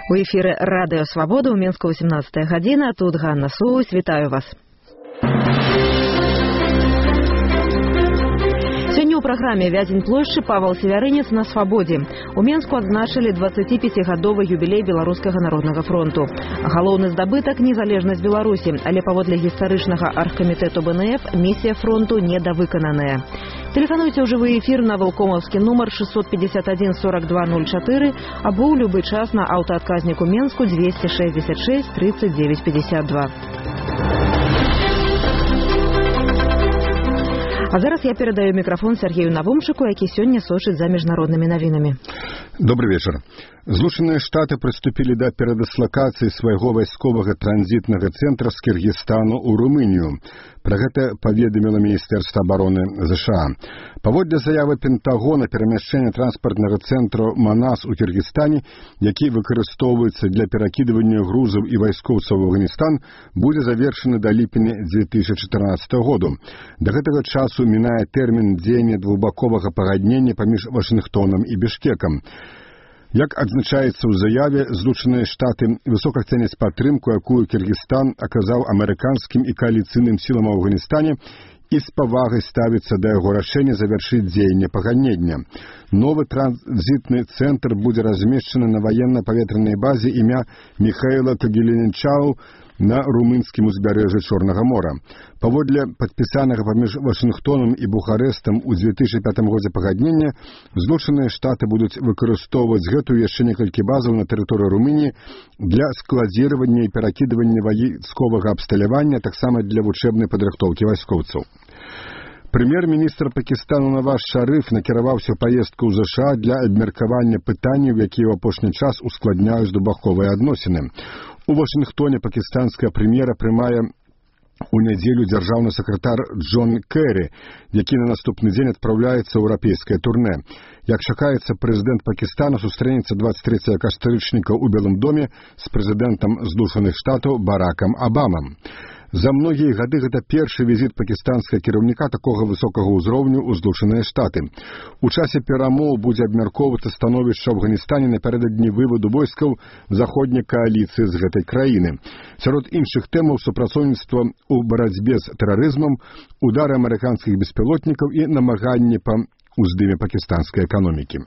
У эфіры Радыё Свабода, ў Мінску 18 гадзіна. Тут Ганна Соус, вітаю вас. Сёння ў праграме «Вязень плошчы» Павел Севярынец на Свабодзе. У Мінску адзначылі 25-гадовы юбілей Беларускага народнага фронту. Галоўны здабытак – незалежнасць Беларусі, але паводле гістарычнага аргкамітэту БНФ місія фронту недавыкананая. Телефонуйте ў жывы эфір на Валкомаўскі нумар 651 4204 або ў любы час на аўтаадказніку Мінску 266 39 52. А зараз я перадаю мікрафон Сергею Навумчыку, які сёння сочыць за міжнароднымі навінамі. Добрый вечер. Злучаныя Штаты прыступілі да перадыслакацыі свайго вайсковага транзітнага цэнтра з Кыргызстану ў Румынію. Пра гэта паведаміла Міністэрства абароны ЗША. Паводле заявы Пентагона, перамяшчэнне транспартнага цэнтру Манас у Кыргызстане, які выкарыстоўваецца для перакідвання грузаў і вайскоўцаў у Афганістан, будзе завершаны да ліпеня 2014 году. Да гэтага часу мінае тэрмін дзеяння двухбаковага пагаднення паміж Вашынгтонам і Бішкекам. Як адзначаецца ў заяве, Злучаныя Штаты высока цэняць падтрымку, якую Кыргызстан аказаў амерыканскім і кааліцыйным сілам у Афганістане, і з павагай ставіцца да яго рашэння завяршыць дзеянне пагаднення. Новы транзітны цэнтр будзе размешчаны на ваенна-паветранай базе імя Михаила Кагеленчау на румынскім узбярэжжы Чорнага мора. Паводле падпісанага паміж Вашынгтонам і Бухарэстам у 2005 годзе пагаднення, Злучаныя Штаты будуць выкарыстоўваць гэтую яшчэ некалькі базаў на тэрыторыі Румыніі для складзіравання і перакідвання вайсковага абсталявання, таксама для вучэбнай падрыхтоўкі вайскоўцаў. Прэм'ер-міністр Пакістану Наваз Шарыф накіраваўся ў паездку ў ЗША для абмеркавання пытанняў, якія ў апошні час ускладняюць двухбаковыя адносіны. У Вашынгтоне пакістанская прэм'ера прымае у нядзелю дзяржаўны сакратар Джон Кэрі, які на наступны дзень адпраўляецца ў еўрапейскае турнэ. Як чакаецца, прэзідэнт Пакістана сустрэнецца 23 кастрычніка ў Белым доме з прэзідэнтам Злучаных Штатаў Баракам Абамам. За многія гады гэта першы візіт пакістанскага кіраўніка такога высокага ўзроўню ў Злучаныя Штаты. У часе перамоў будзе абмяркоўвацца становішча ў Афганістане напярэдадні вываду войскаў заходняй кааліцыі з гэтай краіны. Сярод іншых тэмаў супрацоўніцтва ў барацьбе з тэрарызмам, удары амерыканскіх беспілотнікаў і намаганні па ўздыме пакістанскай эканомікі.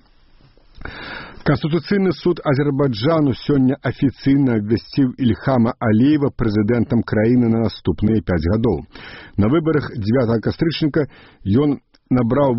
Конституцыйны суд Азербайджану сёння афіцыйна абвясціў Ільхама Аліева прэзідэнтам краіны на наступныя 5 гадоў. На выбарах 9 кастрычніка ён набраў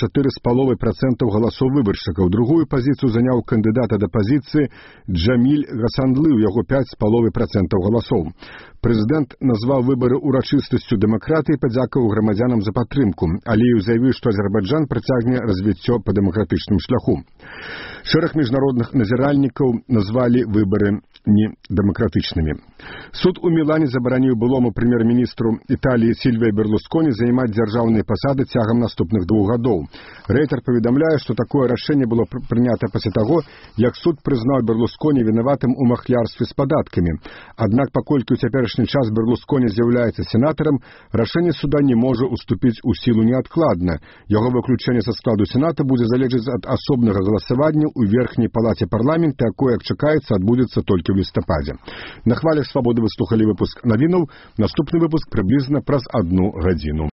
84,5% галасоў выбаршчыкаў. Другую пазіцыю заняў кандыдат ад апазіцыі Джаміль Гасандлы, у яго 5,5% галасоў. Прэзідэнт назваў выбары урачыстасцю дэмакратыі і падзякаваў грамадзянам за падтрымку. Аліеў заявіў, што Азербайджан працягне развіццё па дэмакратычным шляху. Шэраг міжнародных назіральнікаў назвалі выбары недэмакратычнымі. Суд у Мілане забараніў былому прэм'ер-міністру Італіі Сільвіі Берлусконі займаць дзяржаўныя пасады цягам наступных 2 гадоў. Рэйтер паведамляе, што такое рашэнне было прынята пасля таго, як суд прызнаў Берлусконі вінаватым у махлярстве з падаткамі. Аднак, паколькі ў цяперашні час Берлусконі з'яўляецца сенатарам, рашэнне суда не можа уступіць у сілу неадкладна. Яго выключэнне са складу сената будзе залежаць ад асобнага галасавання ў верхняй палаце парламента, якое, як чакаецца, адбудзецца толькі ў лістападзе. На хвалях Свабоды вы слухалі выпуск навінаў. Наступны выпуск прыблізна праз 1 гадзіну.